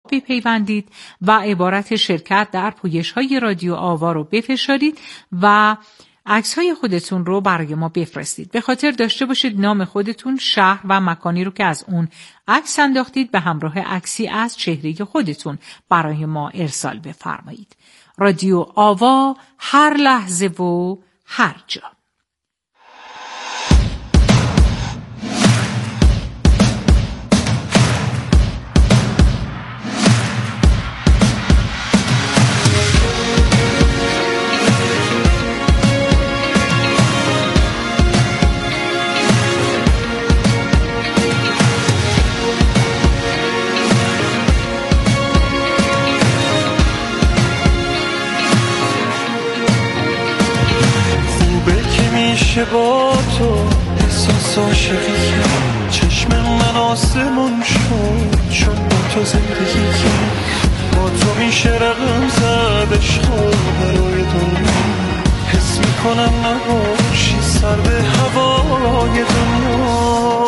بپیوندید و عبارت شرکت در پویش‌های رادیو آوا رو بفشارید و عکس‌های خودتون رو برای ما بفرستید. به خاطر داشته باشید نام خودتون، شهر و مکانی رو که از اون عکس انداختید به همراه عکسی از چهره خودتون برای ما ارسال بفرمایید. رادیو آوا، هر لحظه و هر جا. با تو احساس عاشقی کرد، چشم من آسمون شد چون با تو زندگی کرد. با تو میشه رقم زد عشقا برای دنیا، حس میکنم نباشی سر به هوای دنیا.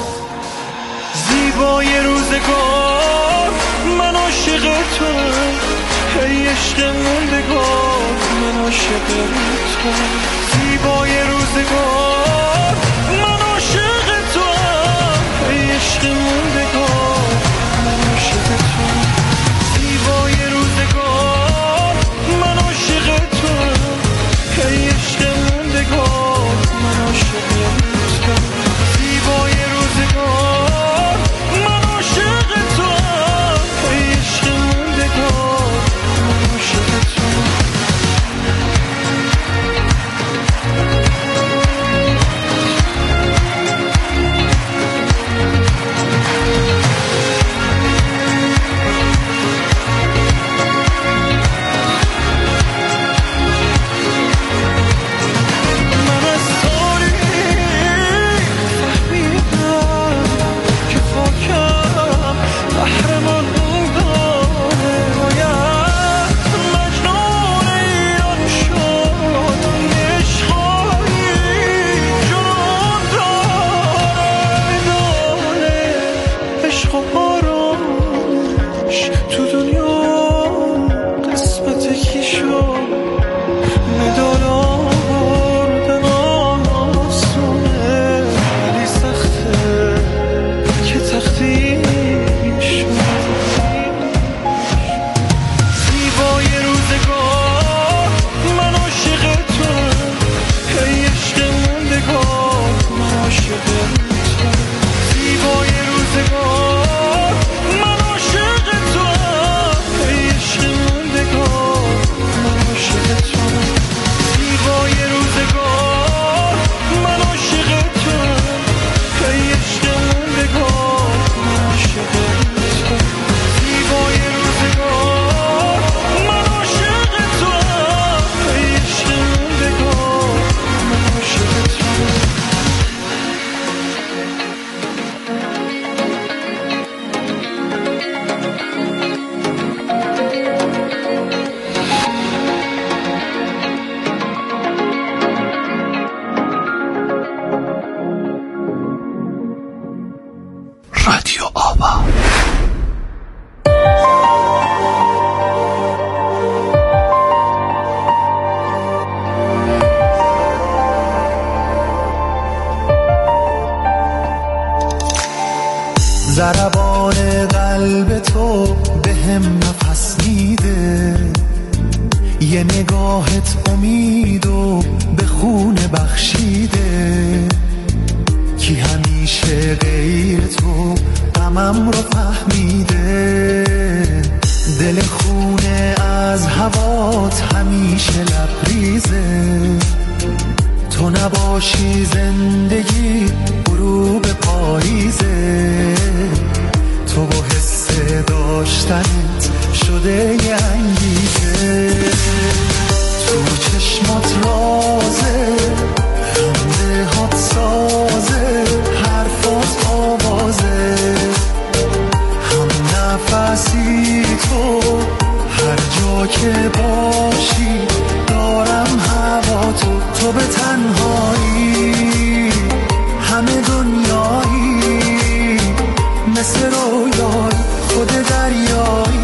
زیبای روزگار من عاشق تو، ای عشق موندگار من عاشق تو. زیبای روزگار من عاشق تو، ای عشق موندگار من عاشق تو. زیبای روزگار من عاشق تو، ای عشق موندگار من عاشق تو. زیبای روزگار من عاشق تو، ای عشق موندگار من عاشق تو. ضربان قلب تو به هم نفس میده، یه نگاهت امید و به خون بخشیده. کی همیشه غیر تو غمم رو فهمیده، دل خونه از هوات همیشه لبریزه. تو نباشی زندگی غروب پاییزه، تو با حس داشتنت شده ی انگیزه. تو چشمات رازه، خنده هات سازه، حرفات آوازه، هم نفسی تو هر جا که باشی دارم هوا تو به تنهایی همه دنیایی، مثل رویای خود دریایی.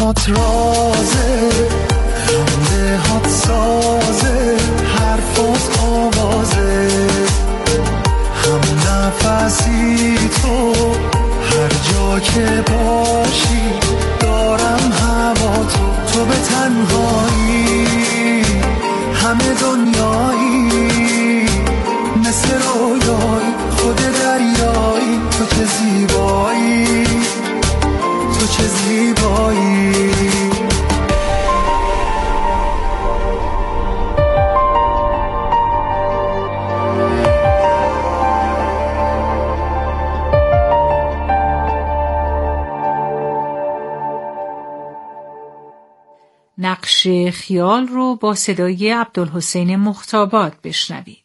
هات رازه، خنده هات سازه، حرفات آوازه، هم نفسی تو، هر جا که باشی دارم هوا تو به تنهایی همه دنیایی، مثل رویایی خود دریایی، تو چه زیبایی، تو چه زیبایی. نقش خیال رو با صدای عبدالحسین مختاباد بشنوید.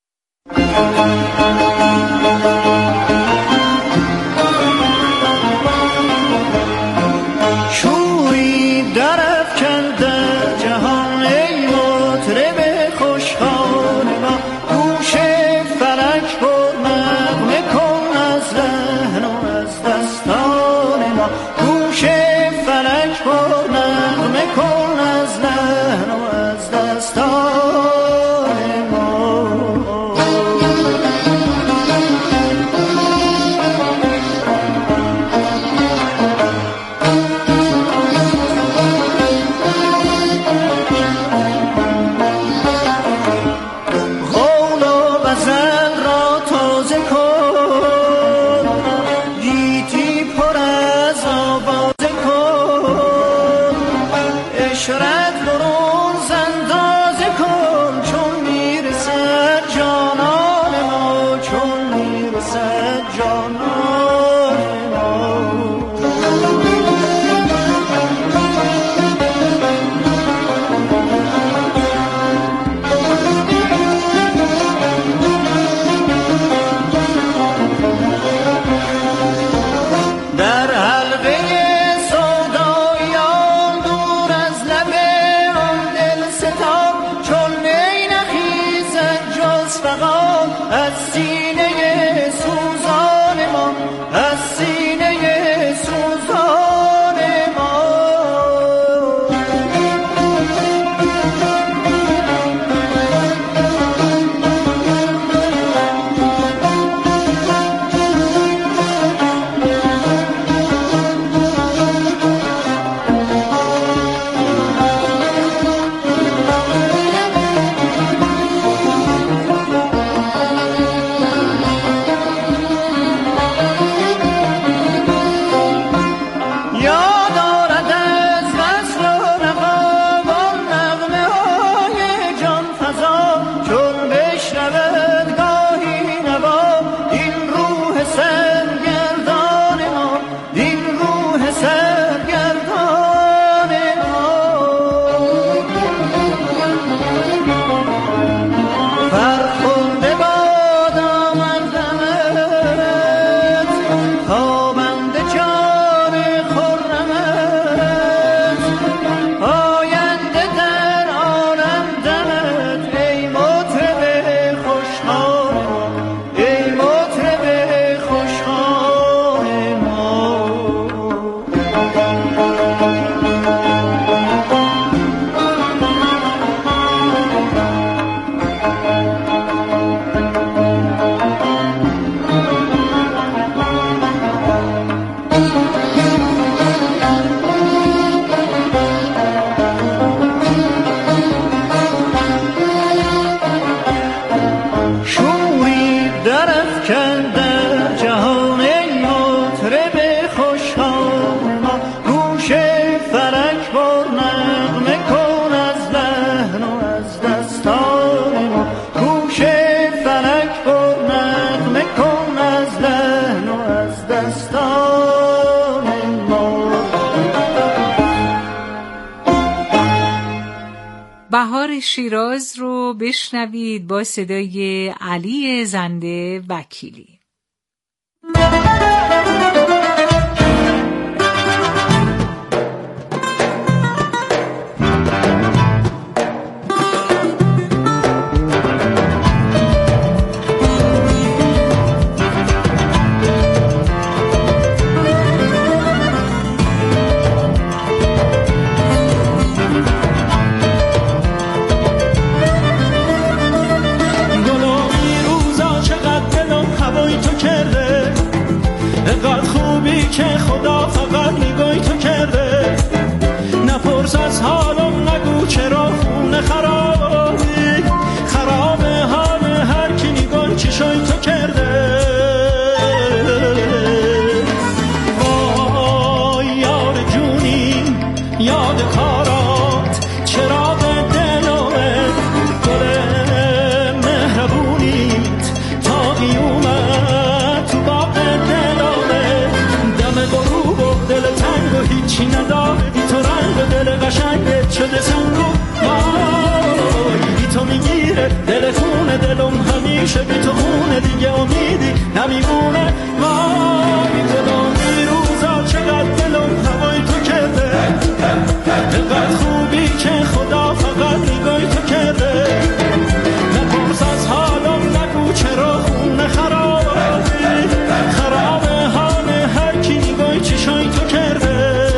شوری درافکنده جهان ای مطرب خوشحال ما، گوش فلک بر نغمه کن از لحن و از دستان ما، گوش فلک بر نغمه کن از لحن و از دستان بهار شیراز رو بشنوید با صدای علی زنده وکیلی. که خدا فقط نگاهی تو کرده. نپرس از حالم، نگو چرا خونه خرابی، خراب حال هر کی نگاه چشای تو کرده. وای یار جونی، یاد کارات، چراغ دلمه، گل مهربونیت تا قیومت تو باغ دلمه. دم غروب و دل تنگ و هیچی نداره، بی تو رنگ دل قشنگت شده سنگ و وای بی تو میگیره دل خونه دلم، همیشه بی تو خونه دیگه امیدی نمیمونه. وای دلم این روزا چقدر دلم هوای تو کرده، اینقدر خوبی که خدا فقط نگاهی تو کرده. نپرس از حالم، نگو چرا خونه خرابی، خراب حال هر کی نگاهی چشای تو کرده.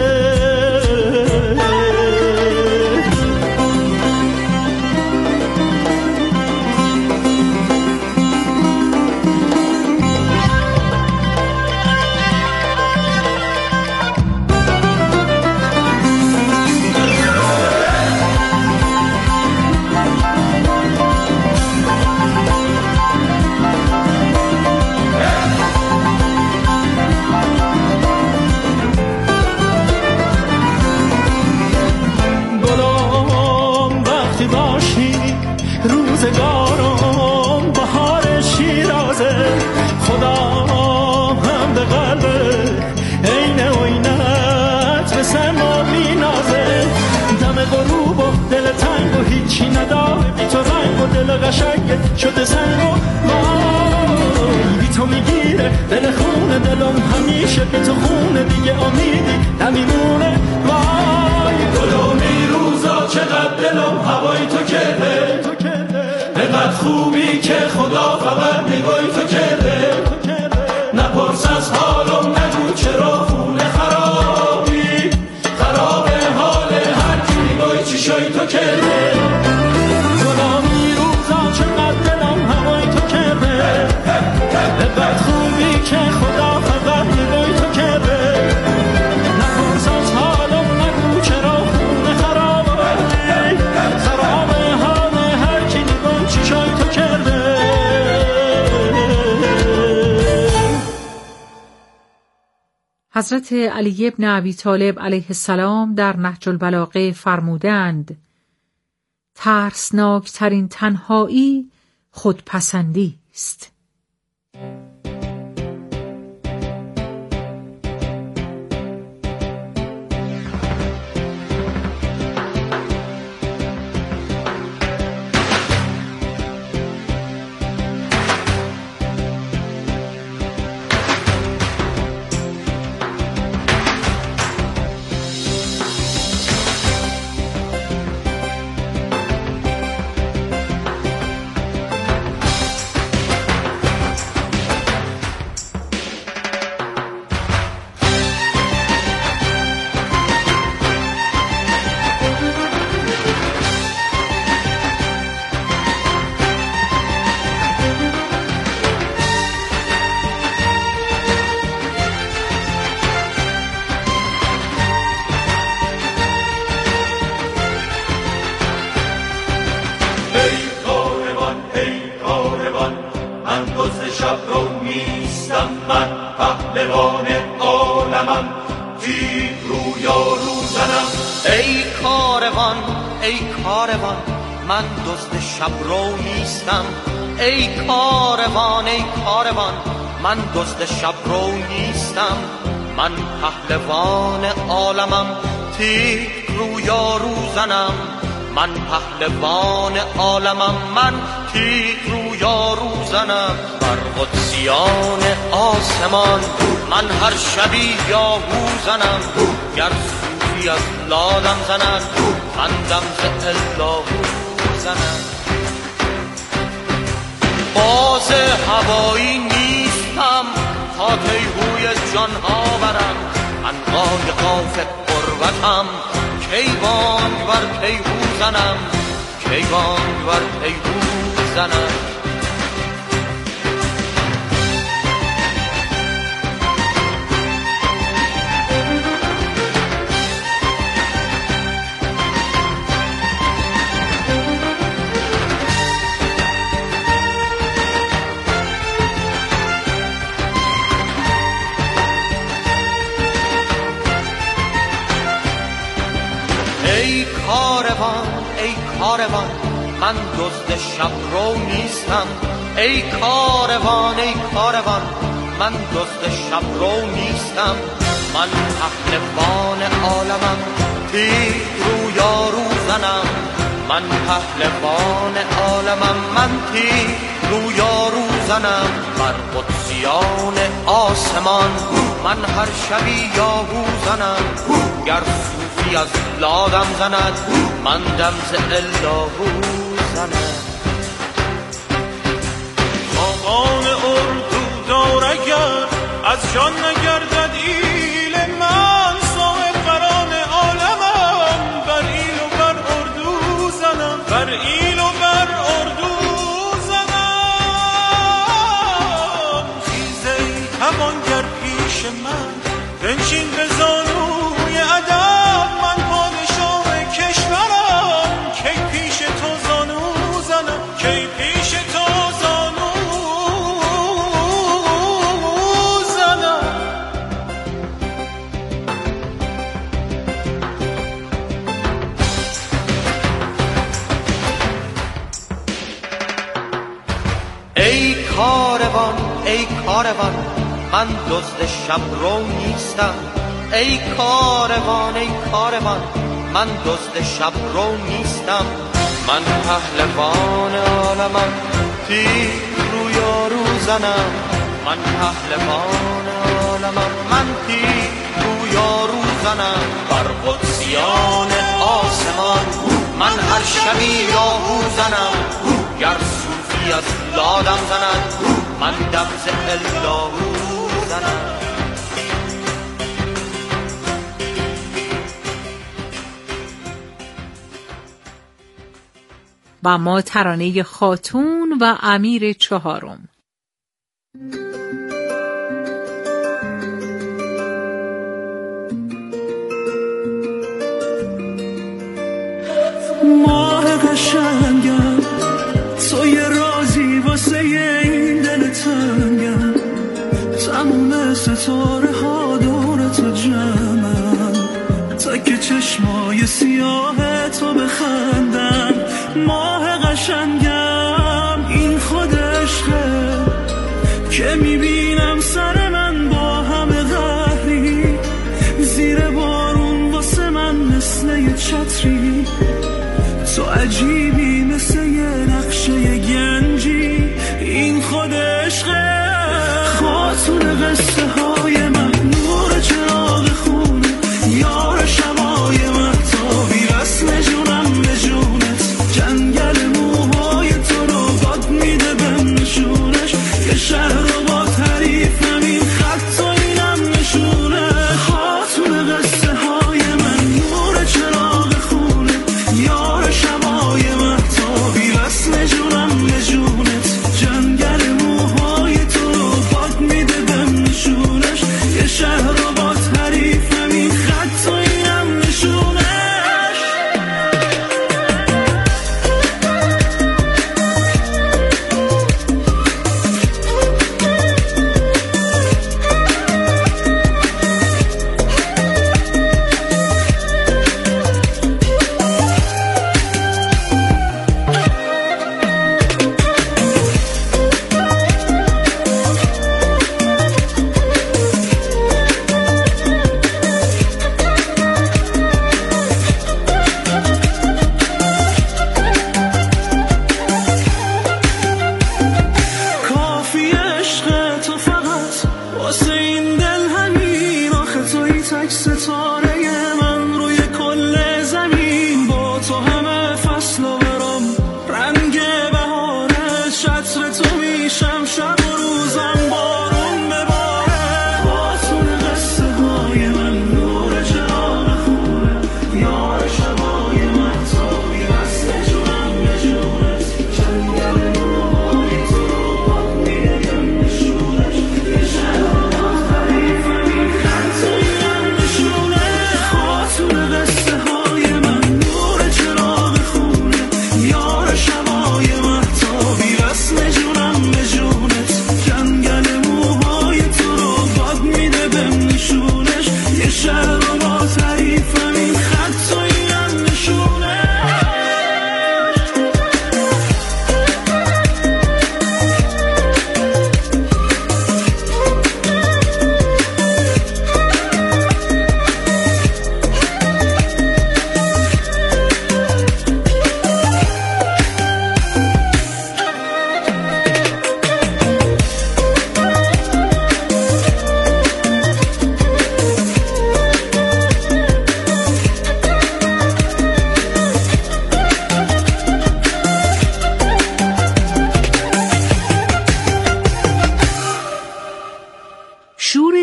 روزگارم بهار شیرازه، خدا هم به قلبه عین عینت به سما مینازه. دم غروب و دل تنگ و هیچی نداره، بی تو رنگ و دل قشنگ شده سنگ و وای بی تو میگیره دل خونه دلم، همیشه بی تو خونه دیگه امیدی نمیمونه. وای گلومی روزا چقدر دلم هوای تو کرده، اینقدر خوبی که خدا فقط نگاهی تو کرده. نپرس از حالم، نگو چرا خونه خرابی، خراب حال هر کی نگاهی چشای تو کرده. غلامی روزا چقدر دلم هوای تو کرده، اینقدر خوبی که خدا فقط نگاهی تو کرده. نپرس از حالم، نگو چرا خونه خرابی، خراب حال هر کی نگاهی چشای تو کرده. حضرت علی ابن ابی طالب علیه السلام در نهج البلاغه فرمودند: ترسناکترین تنهایی خودپسندی است. من دزد شب رو نیستم. ای کاروان ای کاروان، من دزد شب رو نیستم. من پهلوان عالمم، تیغ رو یارو زنم. من پهلوان عالمم، من تیغ رو یارو زنم. بر قدسیان آسمان من هر شبی یاهو زنم. گر صوفی از لالم زنن، من دم ز اللهو زنم. باز هوایی نیستم تا تیهوی جانها برم. عنقای قاف قربتم، کیوان بر تیهو زنم. کیوان بر تیهو زنم. کاروان من دزد شب رو نیستم. ای کاروان ای کاروان من دزد شب رو نیستم. من پهلوان عالمم تیر رو یارو زنم. من پهلوان عالمم من تیر رو یارو زنم. بر قدسیان آسمان من هر شبی یاهو زنم. گر صوفی از لادم زند من دم ز اللهو زنم. خاقان اردو دار اگر از جان نگردد ایل من صاحب قران عالمم. بر ایل و بر اردو زنم بر ایل و بر اردو زنم. خیزه ای توانگر پیش من بنشین به زانوی ادب. من پادشاه کشورم کی پیش تو زانو زنم کی پیش تو زانو زنم. ای کاروان ای کاروان من دزد شب رو نیستم. ای کاروان ای کاروان من دزد شب رو نیستم. من پهلوان عالمم تیر رو یارو زنم. من پهلوان عالمم من تیر رو یارو زنم. بر قدسیان آسمان من هر شبی یاهو زنم. گر صوفی از لادم زند من دم ز اللهو زنم. و ما ترانه خاتون و امیر چهارم. ماه قشنگم تو یه رازی واسه این دل تنگم. تموم ستاره ها دور تو جمعم تا که چشمای سیاه تو بخندم. ماه قشنگم این خود عشقه که میبینم سر من با همه قهری. زیر بارون واسه من مثل یه چتری. تو عجیبی مثل یه نقشه گنجی. این خود عشقه خاتون قصه های من نور چراغ خونه یار شبای مهتابی رسم جونم به جونت. جنگل موهای تو رو باد میده به نشونش. یه شهر رو با تعریف نمین خط و اینم نشونه. خاتون قصه های من نور چراغ خونه یار شبای مهتابی رسم جونم به جونت. جنگل موهای تو رو باد میده به نشونش.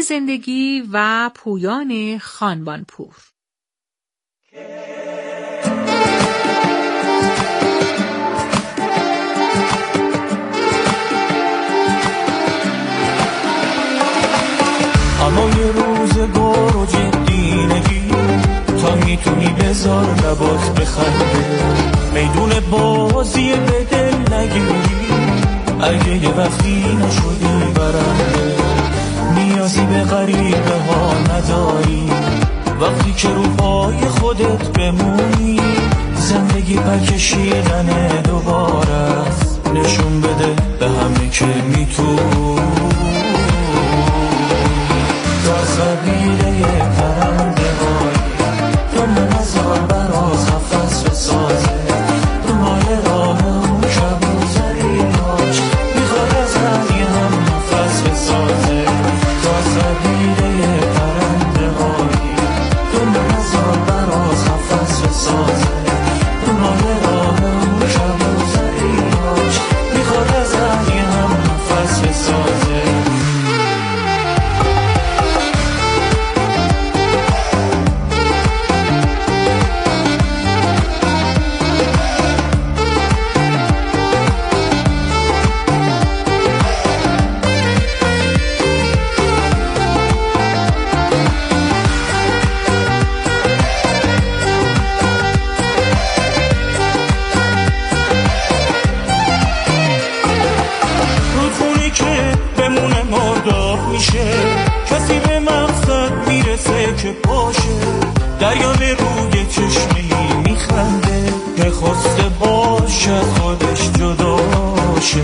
زندگی و پویان خانبانپور. اما یه روزگار و جدی نگی، تا میتونی بذار لبات بخنده، میدون بازی به دل نگیری، اگه یه وقتی نشدی برنده، نیازی به غریبه ها نداری، وقتی که رو پای خودت بمونی، زندگی پرکشیدن دوباره است، نشون بده به همه که میتونی. تو از قبیله پرنده هایی، تو نظر براز قفس بسازه، تو مال راه اون شب و زریاش، میخواد از هنگی هم نفس بسازه. تو از قبیله پرنده هایی، تو نظر براز قفس بسازه، تو مال راه اون شب و زریاش، میخواد از هنگی هم نفس بسازه. کسی به مقصد میرسه که باشه، دریا به روی چشمه‌ای میخنده، که خواسته باشه خودش جداشه.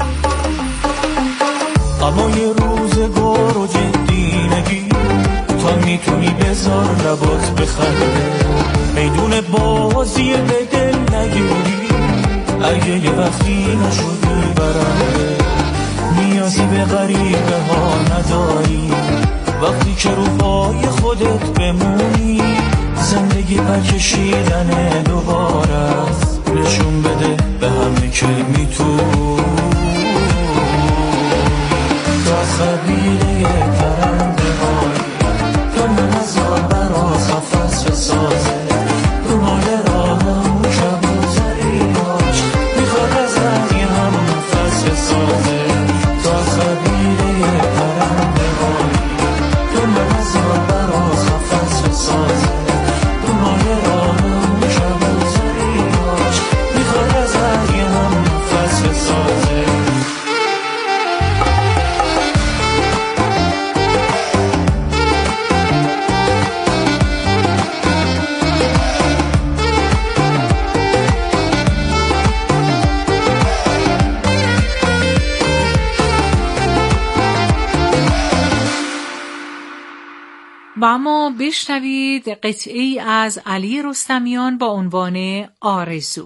اما یه روزگار و جدی نگی، تا میتونی بذار لبات بخنده، میدون بازی به دل نگیری، اگه یه وقتی نشدی برنده، نیازی به غریبه ها نداری، وقتی که رو پای خودت بمونی، زندگی پرکشیدن دوباره است، نشون بده به همه که میتونی. تو از قبیله پرنده هایی، تو نظر براز قفس بسازه، تو مال راه اون شب و زریاش، میخواد از هنگی هم نفس بسازه. تو از قبیله پرنده هایی، تو نظر براز قفس بسازه، تو مال راه اون شب و زریاش، میخواد از هنگی هم نفس بسازه. و اما بشنوید قطعه‌ای از علی رستمیان با عنوان آرزو.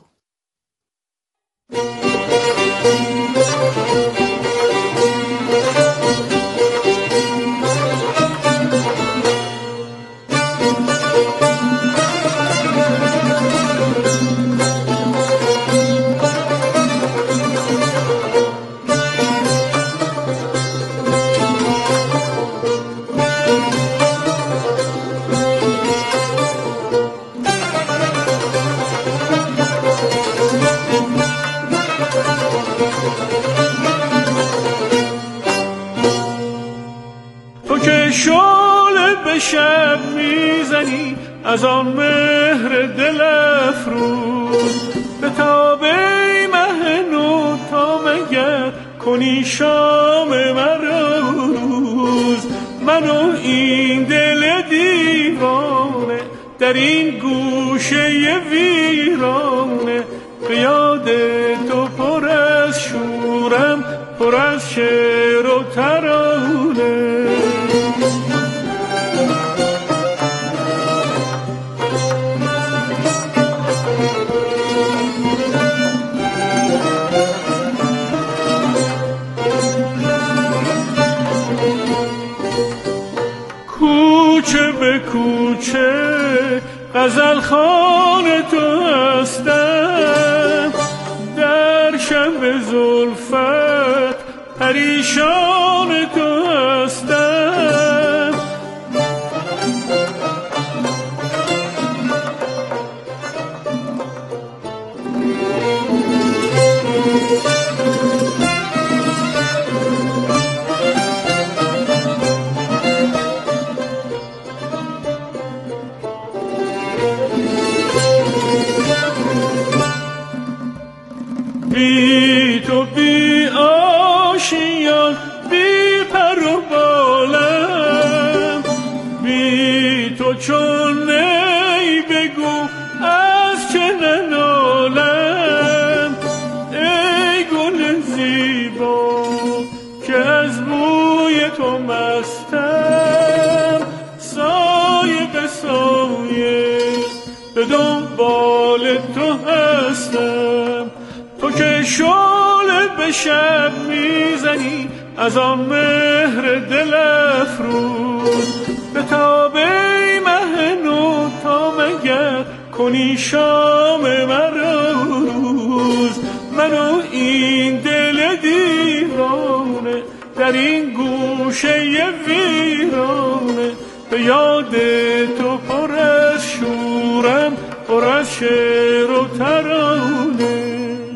شعله به شب میزنی از آن مهر دل افروز، به تابه مه نو تا مگر کنی شام مرا روز. منو این دل دیوانه در این گوشه ویرانه، به یاد تو پر از شورم، پر از شعر و ترانه. کوچه به کوچه غزل خوان تو هستم، در شب زلفت پریشان تو هستم. که از بوی تو مستم، سایه به سایه به دنبال تو هستم. تو که شعله به شب میزنی از آن مهر دل افروز، به تاب ای مه نو تا مگر کنی شام مرا روز. منو این دل دیوانه در این گوشه ویرانه، به یاد تو پر از شورم، پر از شعر و ترانه.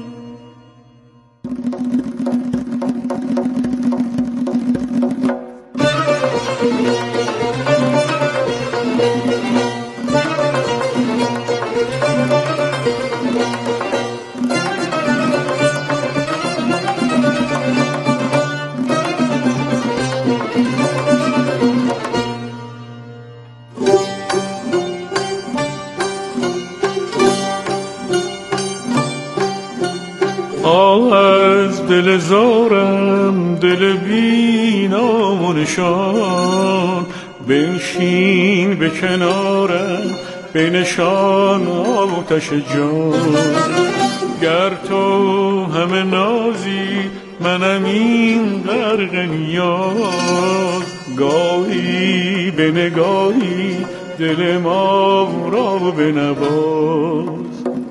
از دل زارم دل بی نام و نشان، بنشین به کنارم بنشان آتش جان. گر تو همه نازی منم این غرق نیاز، گاهی به نگاهی دل ما را بنواز.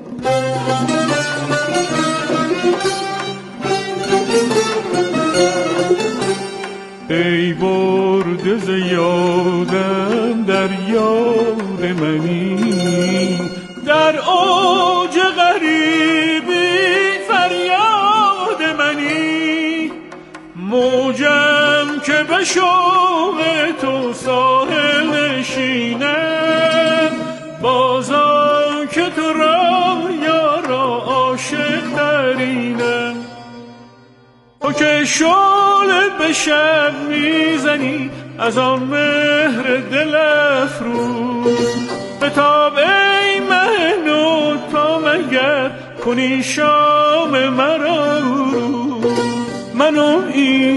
ای برده ز یادم در یاد منی، در اوج غریبی فریاد منی. موجم که به شوق تو ساحل نشینم، بازم که تو را یارا عاشق ترینم. تو که شعله به شب میزنی از آن مهر دل افروز، به تاب ای مه نو تا مگر کنی شام مرا روز. منو این